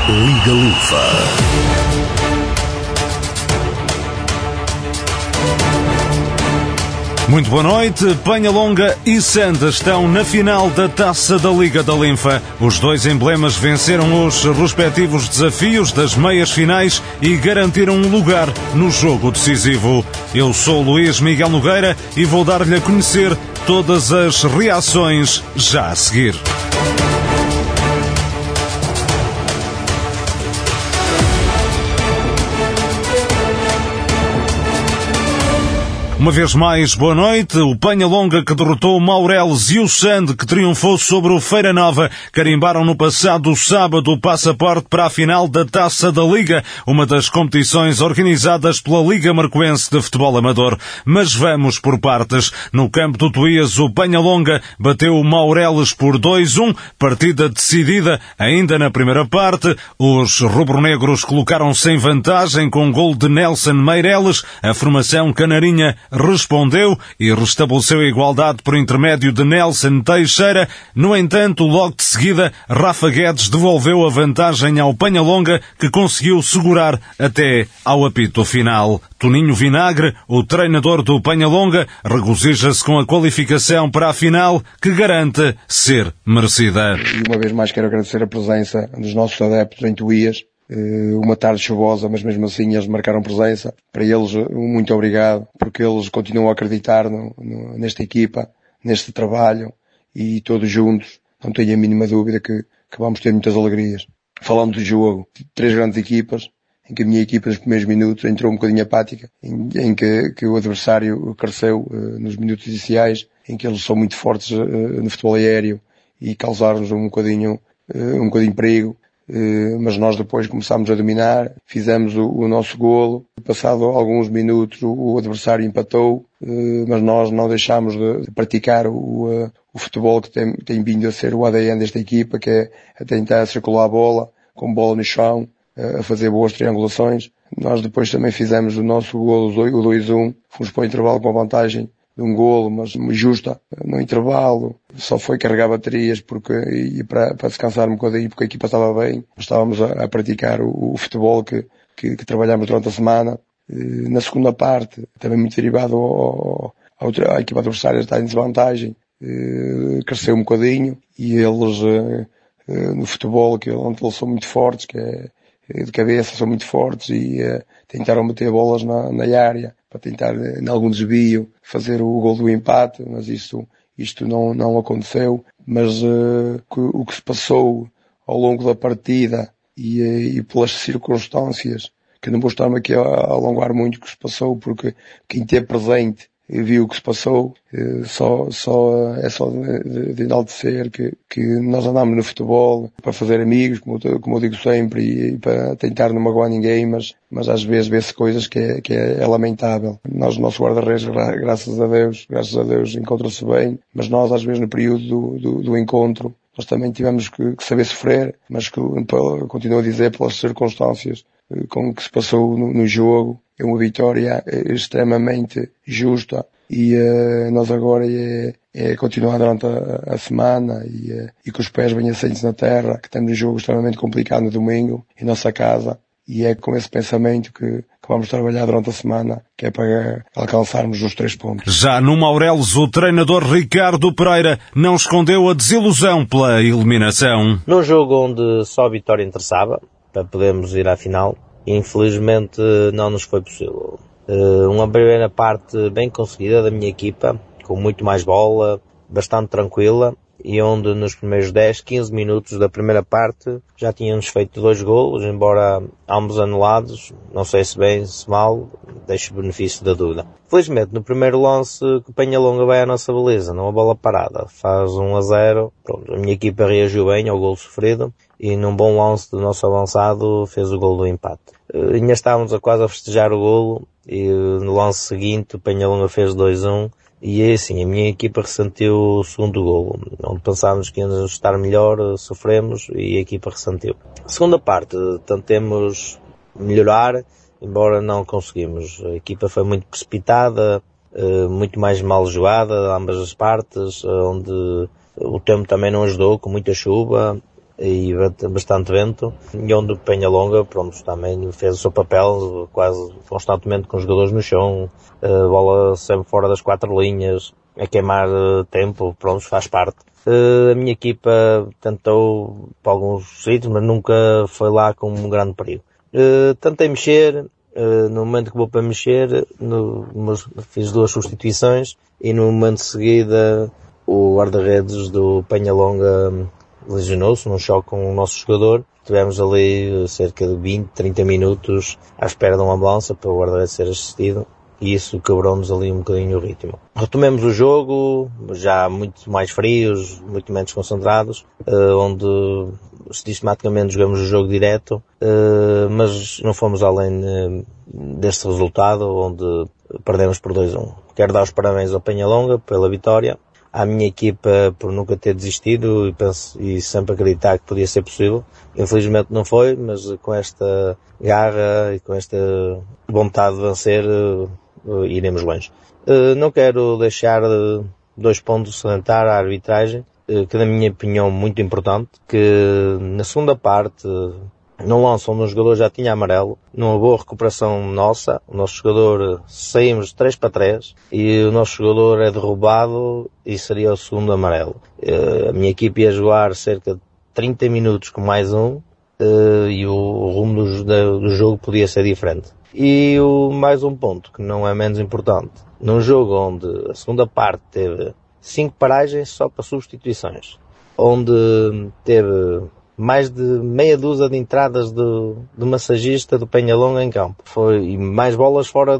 Liga Linfa. Muito boa noite. Penhalonga e Senda estão na final da Taça da Liga da Linfa. Os dois emblemas venceram os respectivos desafios das meias finais e garantiram um lugar no jogo decisivo. Eu sou Luís Miguel Nogueira e vou dar-lhe a conhecer todas as reações já a seguir. Uma vez mais, boa noite. O Penhalonga, que derrotou o Maureles, e o Sande, que triunfou sobre o Feira Nova, carimbaram no passado sábado o passaporte para a final da Taça da Liga, uma das competições organizadas pela Liga Marcoense de Futebol Amador. Mas vamos por partes. No campo do Tuías, o Penhalonga bateu o Maureles por 2-1, partida decidida ainda na primeira parte. Os rubro-negros colocaram-se em vantagem com um gol de Nelson Meireles. A formação canarinha respondeu e restabeleceu a igualdade por intermédio de Nelson Teixeira. No entanto, logo de seguida, Rafa Guedes devolveu a vantagem ao Penhalonga, que conseguiu segurar até ao apito final. Toninho Vinagre, o treinador do Penhalonga, regozija-se com a qualificação para a final, que garante ser merecida. E uma vez mais quero agradecer a presença dos nossos adeptos em Tuías. Uma tarde chuvosa, mas mesmo assim eles marcaram presença. Para eles, muito obrigado, porque eles continuam a acreditar nesta equipa, neste trabalho, e todos juntos, não tenho a mínima dúvida que vamos ter muitas alegrias. Falando do jogo, 3 grandes equipas, em que a minha equipa nos primeiros minutos entrou um bocadinho apática, em que o adversário cresceu nos minutos iniciais, em que eles são muito fortes no futebol aéreo e causaram-nos um bocadinho perigo. Mas nós depois começámos a dominar, fizemos o nosso golo. Passado alguns minutos o adversário empatou, mas nós não deixámos de praticar o futebol que tem vindo a ser o ADN desta equipa, que é a tentar circular a bola, com bola no chão, a fazer boas triangulações. Nós depois também fizemos o nosso golo, o 2-1, fomos para o intervalo com a vantagem de um golo, mas justa no intervalo. Só foi carregar baterias e para descansar um bocadinho, porque a equipa estava bem. Estávamos a praticar o futebol que trabalhamos durante a semana. Na segunda parte, também muito derivado à equipa adversária estar em desvantagem, cresceu um bocadinho, e eles, no futebol, onde eles são muito fortes, que é de cabeça, são muito fortes, e tentaram meter bolas na área, para tentar, em algum desvio, fazer o gol do empate, mas isto não aconteceu. Mas o que se passou ao longo da partida e pelas circunstâncias, que não vou estar-me aqui a alongar muito o que se passou, porque quem esteve presente viu o que se passou. É só de enaltecer que nós andamos no futebol para fazer amigos, como eu digo sempre, e para tentar não magoar ninguém, mas às vezes vê-se coisas que é lamentável. Nós, o nosso guarda-redes, graças a Deus, encontra-se bem, mas nós, às vezes, no período do encontro, nós também tivemos que saber sofrer, mas continuo a dizer, pelas circunstâncias com o que se passou no jogo, é uma vitória extremamente justa, e nós agora é continuar durante a semana e com os pés bem assentos na terra, que temos um jogo extremamente complicado no domingo, em nossa casa, e é com esse pensamento que vamos trabalhar durante a semana, que é para alcançarmos os 3 pontos. Já no Maureles, o treinador Ricardo Pereira não escondeu a desilusão pela eliminação. Num jogo onde só a vitória interessava, para podermos ir à final, infelizmente não nos foi possível. Uma primeira parte bem conseguida da minha equipa, com muito mais bola, bastante tranquila, e onde nos primeiros 10, 15 minutos da primeira parte já tínhamos feito 2 golos, embora ambos anulados, não sei se bem, se mal, deixo o benefício da dúvida. Felizmente, no primeiro lance, que o Penhalonga vai à nossa baliza, numa bola parada, faz 1-0, pronto, a minha equipa reagiu bem ao golo sofrido, e num bom lance do nosso avançado fez o golo do empate. Ainda estávamos quase a festejar o golo, e no lance seguinte o Penhalonga fez 2-1, e é assim, a minha equipa ressentiu o segundo golo, onde pensávamos que íamos estar melhor, sofremos, e a equipa ressentiu. Segunda parte, tentemos melhorar, embora não conseguimos. A equipa foi muito precipitada, muito mais mal jogada, ambas as partes, onde o tempo também não ajudou, com muita chuva, e bastante vento, e onde o Penhalonga, pronto, também fez o seu papel quase constantemente com os jogadores no chão, a bola sempre fora das 4 linhas, a queimar tempo, pronto, faz parte. A minha equipa tentou para alguns sítios, mas nunca foi lá com um grande perigo. Tentei mexer, no momento que vou para mexer, fiz 2 substituições, e no momento de seguida o guarda-redes do Penhalonga lesionou-se num choque com o nosso jogador. Tivemos ali cerca de 20, 30 minutos à espera de uma ambulância para o guarda-redes ser assistido, e isso quebrou-nos ali um bocadinho o ritmo. Retomemos o jogo, já muito mais frios, muito menos concentrados, onde sistematicamente jogamos o jogo direto, mas não fomos além deste resultado, onde perdemos por 2-1. Quero dar os parabéns ao Penhalonga pela vitória, à minha equipa por nunca ter desistido e sempre acreditar que podia ser possível. Infelizmente não foi, mas com esta garra e com esta vontade de vencer, iremos longe. Não quero deixar 2 pontos salientar à arbitragem, que na minha opinião muito importante, que na segunda parte, no lance onde o jogador já tinha amarelo, numa boa recuperação nossa, o nosso jogador saímos 3-3 e o nosso jogador é derrubado e seria o segundo amarelo. A minha equipe ia jogar cerca de 30 minutos com mais um, e o rumo do jogo podia ser diferente. E mais um ponto, que não é menos importante, num jogo onde a segunda parte teve 5 paragens só para substituições, onde teve mais de meia dúzia de entradas do massagista do Penhalonga em campo, e mais bolas fora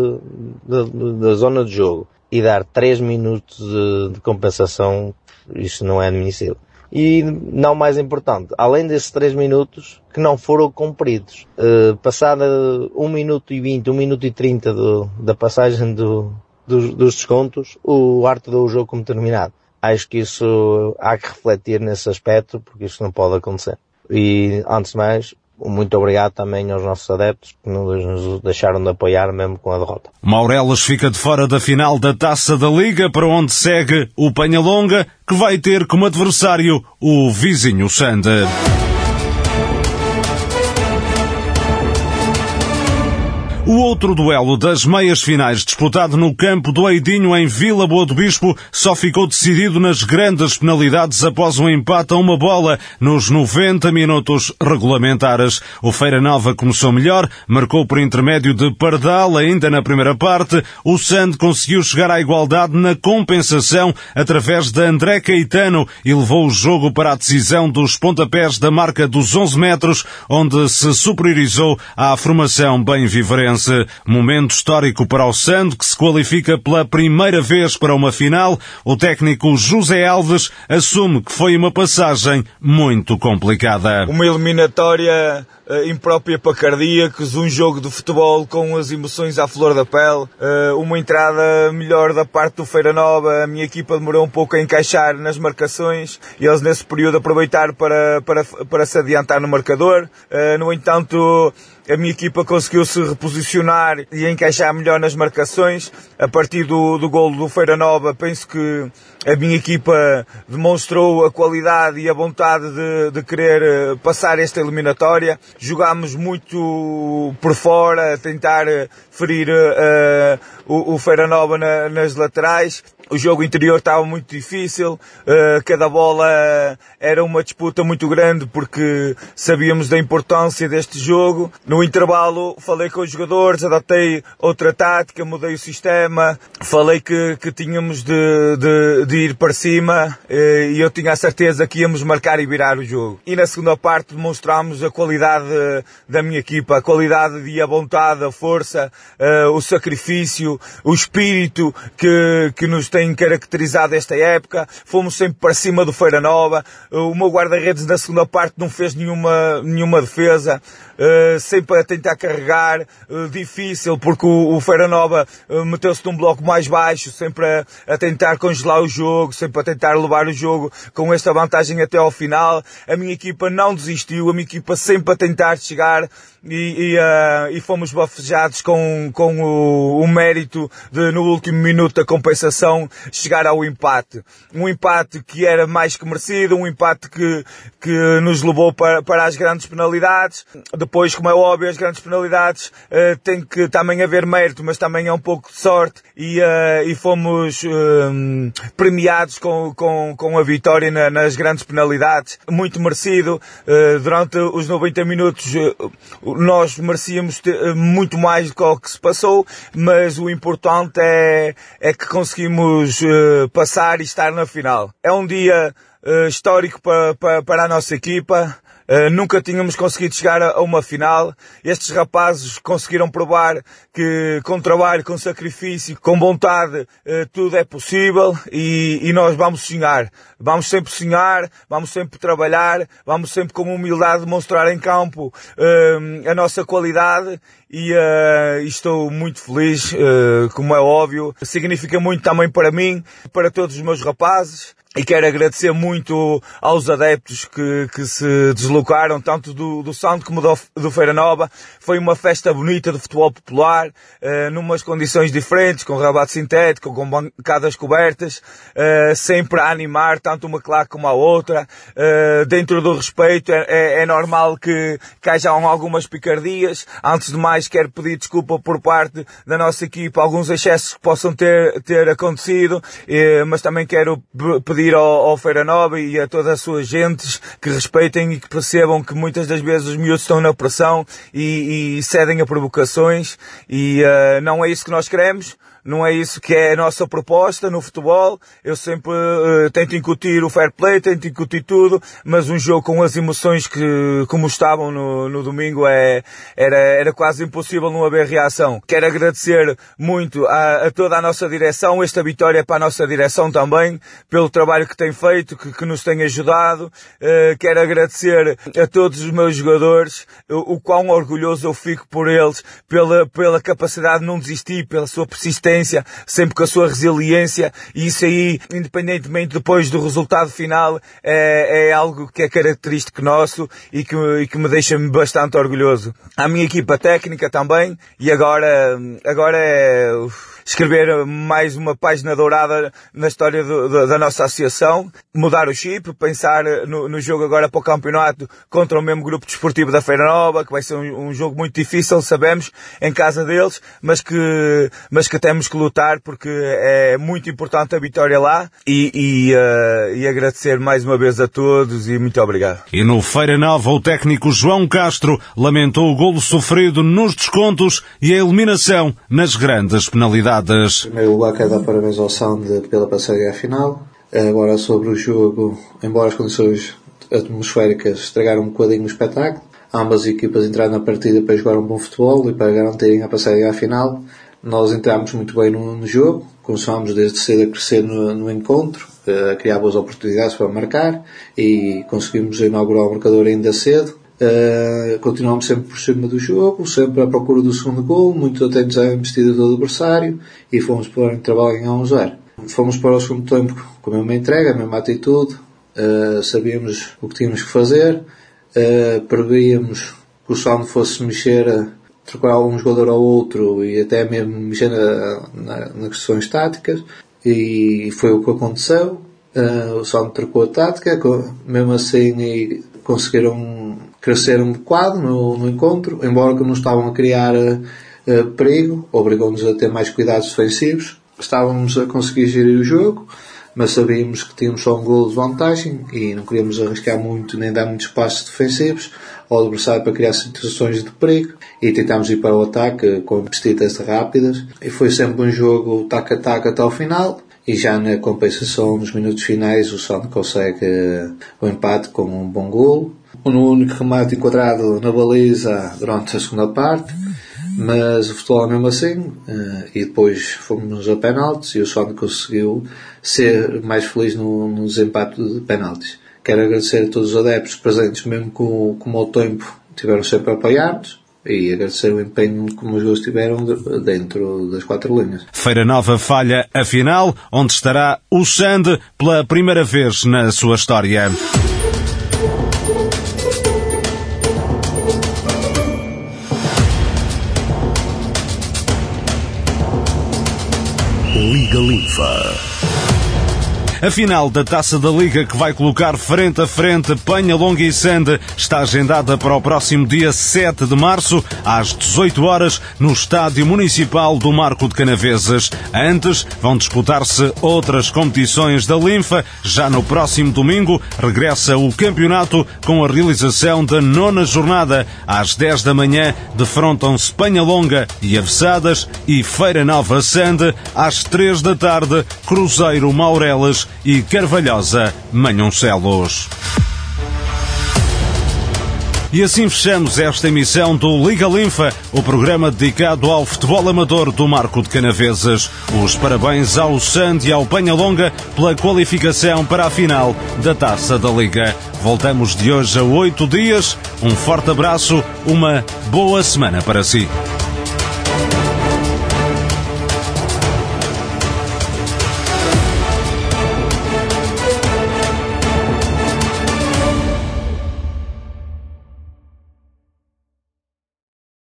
da zona de jogo, e dar 3 minutos de compensação, isso não é admissível. E não mais importante, além desses 3 minutos que não foram cumpridos, passada 1 minuto e 20, 1 minuto e 30 da passagem dos descontos, o árbitro deu o jogo como terminado. Acho que isso há que refletir nesse aspecto, porque isso não pode acontecer. E, antes de mais, muito obrigado também aos nossos adeptos que nos deixaram de apoiar mesmo com a derrota. Maurelas fica de fora da final da Taça da Liga, para onde segue o Penhalonga, que vai ter como adversário o vizinho Sander. O outro duelo das meias finais, disputado no campo do Eidinho em Vila Boa do Bispo, só ficou decidido nas grandes penalidades após um empate a 1 bola nos 90 minutos regulamentares. O Feira Nova começou melhor, marcou por intermédio de Pardal ainda na primeira parte. O Sand conseguiu chegar à igualdade na compensação através de André Caetano e levou o jogo para a decisão dos pontapés da marca dos 11 metros, onde se superiorizou à formação benvivarense. Momento histórico para o Sand, que se qualifica pela primeira vez para uma final. O técnico José Alves assume que foi uma passagem muito complicada. Uma eliminatória imprópria para cardíacos, um jogo de futebol com as emoções à flor da pele, uma entrada melhor da parte do Feira Nova. A minha equipa demorou um pouco a encaixar nas marcações e eles nesse período aproveitaram para se adiantar no marcador. No entanto, a minha equipa conseguiu se reposicionar e encaixar melhor nas marcações. A partir do golo do Feira Nova, penso que a minha equipa demonstrou a qualidade e a vontade de querer passar esta eliminatória. Jogámos muito por fora, a tentar ferir o Feira Nova nas laterais. O jogo interior estava muito difícil, cada bola era uma disputa muito grande porque sabíamos da importância deste jogo. No intervalo falei com os jogadores, adaptei outra tática, mudei o sistema, falei que tínhamos de ir para cima e eu tinha a certeza que íamos marcar e virar o jogo. E na segunda parte demonstrámos a qualidade da minha equipa, a qualidade e a vontade, a força, o sacrifício, o espírito que nos tem caracterizado esta época. Fomos sempre para cima do Feira Nova. O meu guarda-redes na segunda parte não fez nenhuma defesa, sempre a tentar carregar, difícil porque o Feira Nova meteu-se num bloco mais baixo, sempre a tentar congelar o jogo, sempre a tentar levar o jogo com esta vantagem até ao final. A minha equipa não desistiu, a minha equipa sempre a tentar chegar e fomos bafejados com o mérito de no último minuto da compensação conseguiram chegar ao empate. Um empate que era mais que merecido, um empate que nos levou para as grandes penalidades. Depois, como é óbvio, as grandes penalidades tem que também haver mérito, mas também é um pouco de sorte, e fomos premiados com a vitória nas grandes penalidades. Muito merecido. Durante os 90 minutos nós merecíamos ter muito mais do que o que se passou, mas o importante é que conseguimos passar e estar na final. É um dia histórico para a nossa equipa. Nunca tínhamos conseguido chegar a uma final. Estes rapazes conseguiram provar que com trabalho, com sacrifício, com vontade, tudo é possível, e nós vamos sonhar. Vamos sempre sonhar, vamos sempre trabalhar, vamos sempre com humildade demonstrar em campo a nossa qualidade, e estou muito feliz, como é óbvio. Significa muito também para mim, para todos os meus rapazes. E quero agradecer muito aos adeptos que se deslocaram, tanto do Santo como do Feira Nova. Foi uma festa bonita de futebol popular, numas condições diferentes, com rabado sintético, com bancadas cobertas, sempre a animar tanto uma claque como a outra. Dentro do respeito, é normal que hajam algumas picardias. Antes de mais, quero pedir desculpa por parte da nossa equipa, alguns excessos que possam ter acontecido, mas também quero pedir ao Feira Nova e a todas as suas gentes que respeitem e que percebam que muitas das vezes os miúdos estão na pressão e cedem a provocações, e não é isso que nós queremos. Não é isso que é a nossa proposta no futebol. Eu sempre tento incutir o fair play, tento incutir tudo, mas um jogo com as emoções como estavam no domingo, era quase impossível não haver reação. Quero agradecer muito a toda a nossa direção. Esta vitória é para a nossa direção também, pelo trabalho que tem feito, que nos tem ajudado. Quero agradecer a todos os meus jogadores, o quão orgulhoso eu fico por eles, pela capacidade de não desistir, pela sua persistência, sempre com a sua resiliência, e isso aí, independentemente depois do resultado final, é algo que é característico nosso e que me deixa bastante orgulhoso. A minha equipa técnica também, e agora é escrever mais uma página dourada na história da nossa associação, mudar o chip, pensar no jogo agora para o campeonato contra o mesmo grupo desportivo da Feira Nova, que vai ser um jogo muito difícil, sabemos, em casa deles, mas que temos que lutar, porque é muito importante a vitória lá, e agradecer mais uma vez a todos, e muito obrigado. E no Feira Nova, o técnico João Castro lamentou o golo sofrido nos descontos e a eliminação nas grandes penalidades. Em primeiro lugar, quero dar parabéns ao Sound pela passagem à final. Agora, sobre o jogo, embora as condições atmosféricas estragaram um bocadinho o espetáculo, ambas as equipas entraram na partida para jogar um bom futebol e para garantirem a passagem à final. Nós entramos muito bem no jogo, começámos desde cedo a crescer no encontro, a criar boas oportunidades para marcar, e conseguimos inaugurar o marcador ainda cedo. Continuamos sempre por cima do jogo, sempre à procura do segundo gol, muito atentos à investida do adversário, e fomos para o trabalho em 1-0. Fomos para o segundo tempo com a mesma entrega, a mesma atitude, sabíamos o que tínhamos que fazer, prevíamos que o Sound fosse mexer, trocar um jogador ao outro e até mesmo mexer nas questões táticas, e foi o que aconteceu. O Sound trocou a tática, mesmo assim, e conseguiram crescer um bocado no encontro, embora que não estavam a criar perigo, obrigou-nos a ter mais cuidados defensivos. Estávamos a conseguir gerir o jogo, mas sabíamos que tínhamos só um golo de vantagem e não queríamos arriscar muito nem dar muitos passos defensivos ao adversário para criar situações de perigo, e tentámos ir para o ataque com investidas rápidas, e foi sempre um jogo tac-a-tac até ao final. E já na compensação, nos minutos finais, o Sound consegue o empate com um bom golo. No único remate enquadrado na baliza durante a segunda parte, mas o futebol é mesmo assim. E depois fomos a penaltis e o Sound conseguiu ser mais feliz no desempate de penaltis. Quero agradecer a todos os adeptos presentes, mesmo com o mau tempo, tiveram sempre a apoiar-nos. E agradecer o empenho como os dois tiveram dentro das 4 linhas. Feira Nova falha a final, onde estará o Xande pela primeira vez na sua história. Liga Limpa. A final da Taça da Liga, que vai colocar frente a frente Penhalonga e Sande, está agendada para o próximo dia 7 de março, às 18 horas, no Estádio Municipal do Marco de Canaveses. Antes, vão disputar-se outras competições da Linfa. Já no próximo domingo, regressa o campeonato com a realização da 9ª jornada. Às 10 da manhã, defrontam-se Penhalonga e Avesadas e Feira Nova Sande. Às 3 da tarde, Cruzeiro Maurelas e Carvalhosa Manhoncelos. E assim fechamos esta emissão do Liga Linfa, o programa dedicado ao futebol amador do Marco de Canaveses. Os parabéns ao Sande e ao Penhalonga pela qualificação para a final da Taça da Liga. Voltamos de hoje a 8 dias. Um forte abraço, uma boa semana para si.